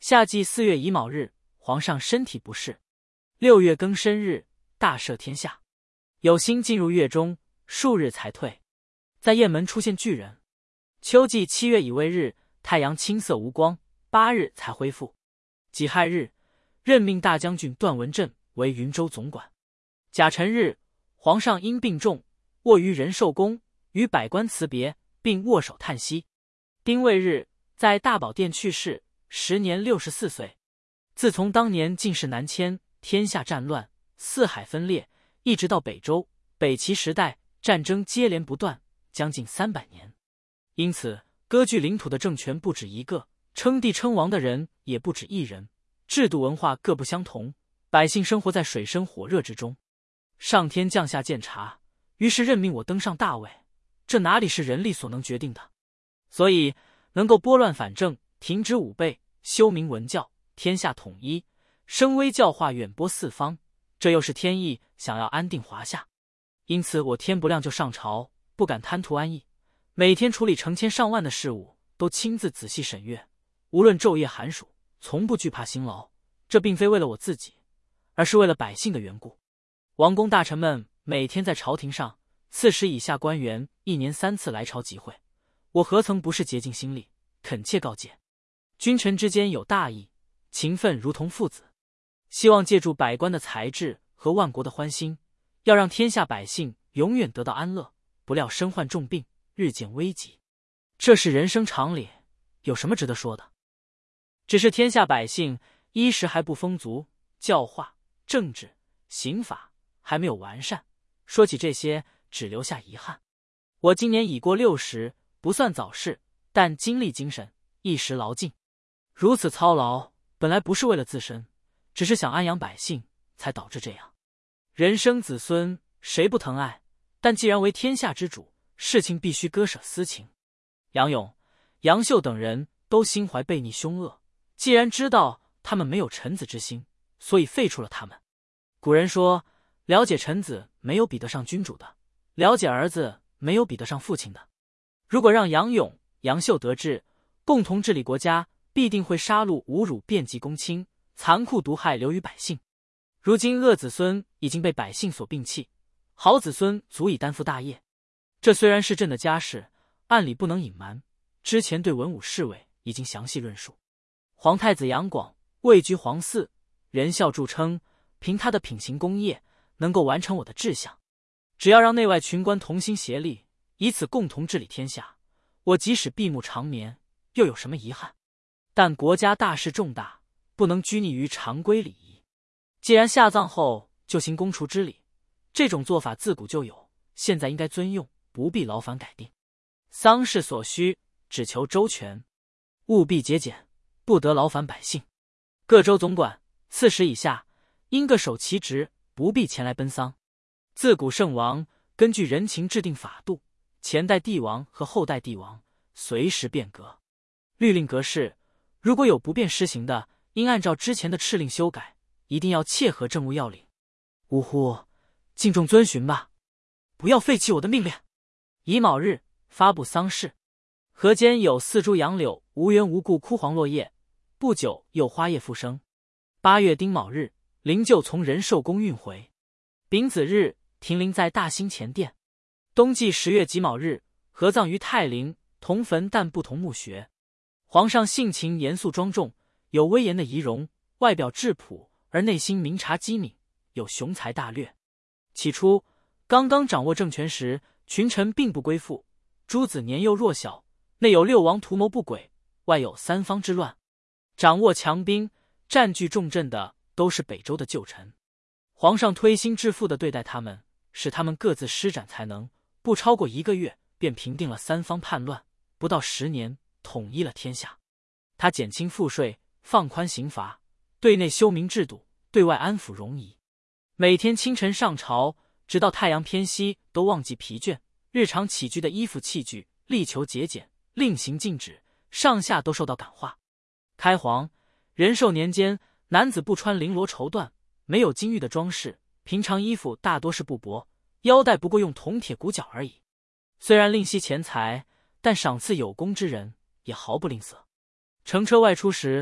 夏季四月乙卯日，皇上身体不适。六月庚申日，大赦天下。有星进入月中，数日才退。在雁门出现巨人。秋季七月乙未日，太阳青色无光，八日才恢复。己亥日，任命大将军段文振为云州总管。甲辰日，皇上因病重，卧于仁寿宫，与百官辞别，并握手叹息。丁未日，在大宝殿去世，时年六十四岁。自从当年进士南迁，天下战乱，四海分裂，一直到北周、北齐时代，战争接连不断，将近三百年。因此，割据领土的政权不止一个，称帝称王的人也不止一人，制度文化各不相同，百姓生活在水深火热之中。上天降下鉴察，于是任命我登上大位，这哪里是人力所能决定的？所以能够拨乱反正，停止武备，修明文教，天下统一，声威教化远播四方，这又是天意，想要安定华夏。因此我天不亮就上朝，不敢贪图安逸，每天处理成千上万的事务，都亲自仔细审阅，无论昼夜寒暑，从不惧怕辛劳。这并非为了我自己，而是为了百姓的缘故。王公大臣们每天在朝廷上，刺史以下官员一年三次来朝集会，我何曾不是竭尽心力，恳切告诫君臣之间有大义，情分如同父子，希望借助百官的才智和万国的欢心，要让天下百姓永远得到安乐。不料身患重病，日渐危急，这是人生常理，有什么值得说的？只是天下百姓衣食还不丰足，教化、政治、刑法还没有完善，说起这些，只留下遗憾。我今年已过六十，不算早逝，但精力精神一时劳尽。如此操劳，本来不是为了自身，只是想安养百姓，才导致这样。人生子孙，谁不疼爱？但既然为天下之主，事情必须割舍私情。杨勇、杨秀等人都心怀悖逆凶恶，既然知道他们没有臣子之心，所以废除了他们。古人说，了解臣子没有比得上君主的，了解儿子没有比得上父亲的。如果让杨勇、杨秀得志，共同治理国家，必定会杀戮侮辱遍及公卿，残酷毒害流于百姓。如今恶子孙已经被百姓所摒弃，好子孙足以担负大业。这虽然是朕的家事，暗里不能隐瞒，之前对文武侍卫已经详细论述。皇太子杨广位居皇嗣，仁孝著称，凭他的品行功业，能够完成我的志向。只要让内外群官同心协力，以此共同治理天下，我即使闭目长眠，又有什么遗憾？但国家大事重大，不能拘泥于常规礼仪。既然下葬后就行公除之礼，这种做法自古就有，现在应该遵用，不必劳烦改定。丧事所需，只求周全，务必节俭，不得劳烦百姓。各州总管、刺史以下，应各守其职，不必前来奔丧。自古圣王根据人情制定法度，前代帝王和后代帝王随时变革，律令格式如果有不便施行的，应按照之前的敕令修改，一定要切合政务要领。呜呼，敬重遵循吧，不要废弃我的命令。乙卯日发布丧事，河间有四株杨柳无缘无故枯黄落叶，不久又花叶复生。八月丁卯日，灵柩从仁寿宫运回。丙子日，停灵在大兴前殿。冬季十月己卯日，合葬于泰陵，同坟但不同墓穴。皇上性情严肃庄重，有威严的仪容，外表质朴而内心明察机敏，有雄才大略。起初刚刚掌握政权时，群臣并不归附，诸子年幼弱小，内有六王图谋不轨，外有三方之乱，掌握强兵，占据重镇的都是北周的旧臣。皇上推心置腹地对待他们，使他们各自施展才能，不超过一个月便平定了三方叛乱，不到十年统一了天下。他减轻赋税，放宽刑罚，对内修明制度，对外安抚戎夷。每天清晨上朝，直到太阳偏西都忘记疲倦，日常起居的衣服器具力求节俭，令行禁止，上下都受到感化。开皇仁寿年间，男子不穿绫罗绸缎，没有金玉的装饰，平常衣服大多是布帛，腰带不过用铜铁骨角而已。虽然吝惜钱财，但赏赐有功之人也毫不吝啬。乘车外出时，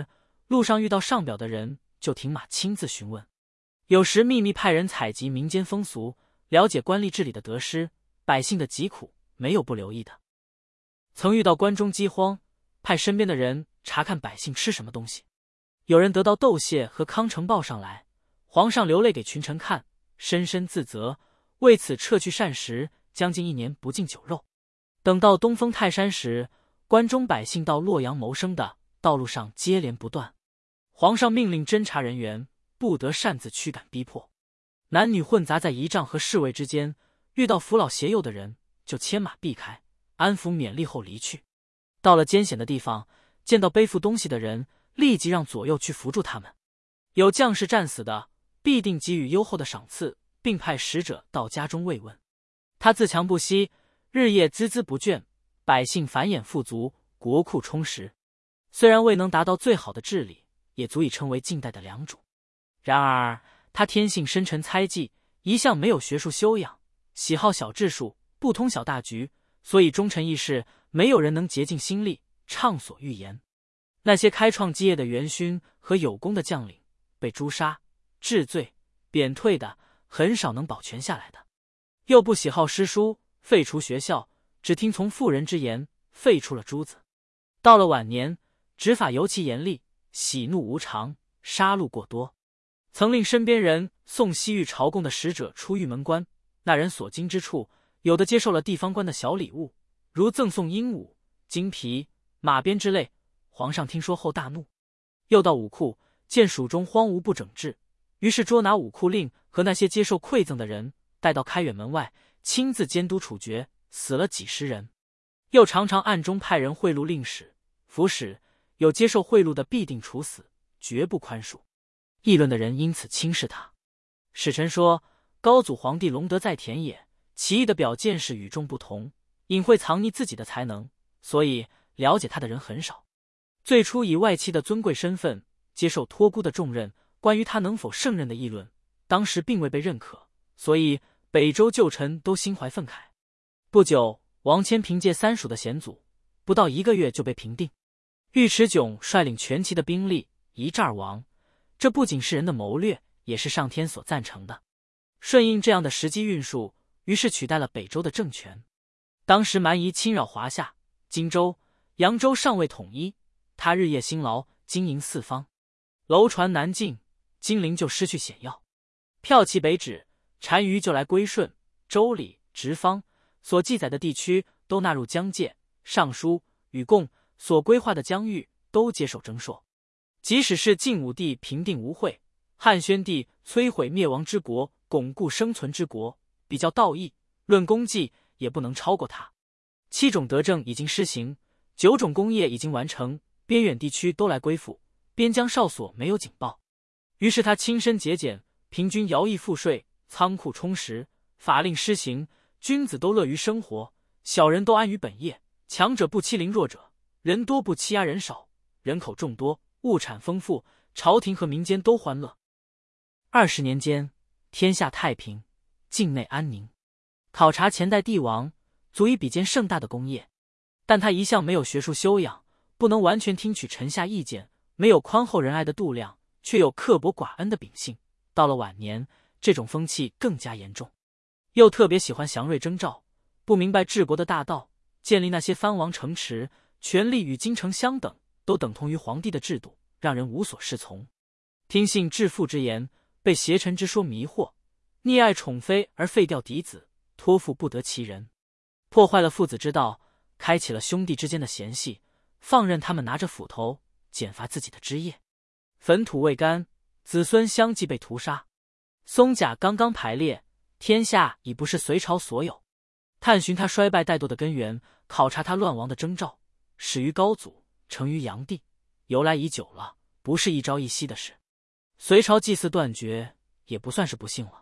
路上遇到上表的人，就停马亲自询问。有时秘密派人采集民间风俗，了解官吏治理的得失，百姓的疾苦，没有不留意的。曾遇到关中饥荒，派身边的人查看百姓吃什么东西。有人得到豆屑和康城报上来，皇上流泪给群臣看，深深自责，为此撤去膳食，将近一年不进酒肉。等到东封泰山时，关中百姓到洛阳谋生的道路上接连不断，皇上命令侦查人员不得擅自驱赶逼迫，男女混杂在仪仗和侍卫之间，遇到扶老携幼的人就牵马避开，安抚勉励后离去。到了艰险的地方，见到背负东西的人，立即让左右去扶住他们。有将士战死的，必定给予优厚的赏赐，并派使者到家中慰问。他自强不息，日夜孜孜不倦，百姓繁衍富足，国库充实。虽然未能达到最好的治理，也足以称为近代的良主。然而他天性深沉猜忌，一向没有学术修养，喜好小智术，不通晓大局，所以忠臣义士没有人能竭尽心力畅所欲言。那些开创基业的元勋和有功的将领，被诛杀、治罪、贬退的，很少能保全下来的。又不喜好诗书，废除学校，只听从妇人之言，废除了诸子。到了晚年，执法尤其严厉，喜怒无常，杀戮过多。曾令身边人送西域朝贡的使者出玉门关，那人所经之处，有的接受了地方官的小礼物，如赠送鹦鹉、金皮、马鞭之类。皇上听说后大怒。又到武库，见蜀中荒芜不整治，于是捉拿武库令和那些接受馈赠的人，带到开远门外，亲自监督处决，死了几十人。又常常暗中派人贿赂令史、府使，有接受贿赂的必定处死，绝不宽恕。议论的人因此轻视他。使臣说，高祖皇帝隆德在田野，奇异的表见识与众不同，隐晦藏匿自己的才能，所以了解他的人很少。最初以外戚的尊贵身份接受托孤的重任，关于他能否胜任的议论，当时并未被认可，所以北周旧臣都心怀愤慨。不久，王谦凭借三蜀的险阻，不到一个月就被平定。尉迟迥率领全齐的兵力一战而亡，这不仅是人的谋略，也是上天所赞成的。顺应这样的时机运数，于是取代了北周的政权。当时蛮夷侵扰华夏、荆州、扬州尚未统一，他日夜辛劳，经营四方，楼船南进，金陵就失去险要。骠骑北指，单于就来归顺。周礼、直方所记载的地区都纳入疆界，尚书、禹贡所规划的疆域都接受征硕。即使是晋武帝平定吴会，汉宣帝摧毁灭亡之国，巩固生存之国，比较道义，论功绩也不能超过他。七种德政已经施行，九种工业已经完成，边远地区都来归附，边疆哨所没有警报。于是他亲身节俭，平均徭役赋税，仓库充实，法令施行，君子都乐于生活，小人都安于本业，强者不欺凌弱者，人多不欺压人少，人口众多，物产丰富，朝廷和民间都欢乐。二十年间，天下太平，境内安宁。考察前代帝王，足以比肩盛大的功业。但他一向没有学术修养，不能完全听取臣下意见，没有宽厚仁爱的度量，却有刻薄寡恩的秉性。到了晚年，这种风气更加严重。又特别喜欢祥瑞征兆，不明白治国的大道，建立那些藩王城池，权力与京城相等，都等同于皇帝的制度，让人无所适从。听信致父之言，被邪臣之说迷惑，溺爱宠妃而废掉嫡子，托付不得其人，破坏了父子之道，开启了兄弟之间的嫌隙，放任他们拿着斧头剪伐自己的枝叶。坟土未干，子孙相继被屠杀。松甲刚刚排列，天下已不是隋朝所有。探寻他衰败怠惰的根源，考察他乱亡的征兆，始于高祖，成于炀帝，由来已久了，不是一朝一夕的事。隋朝祭祀断绝，也不算是不幸了。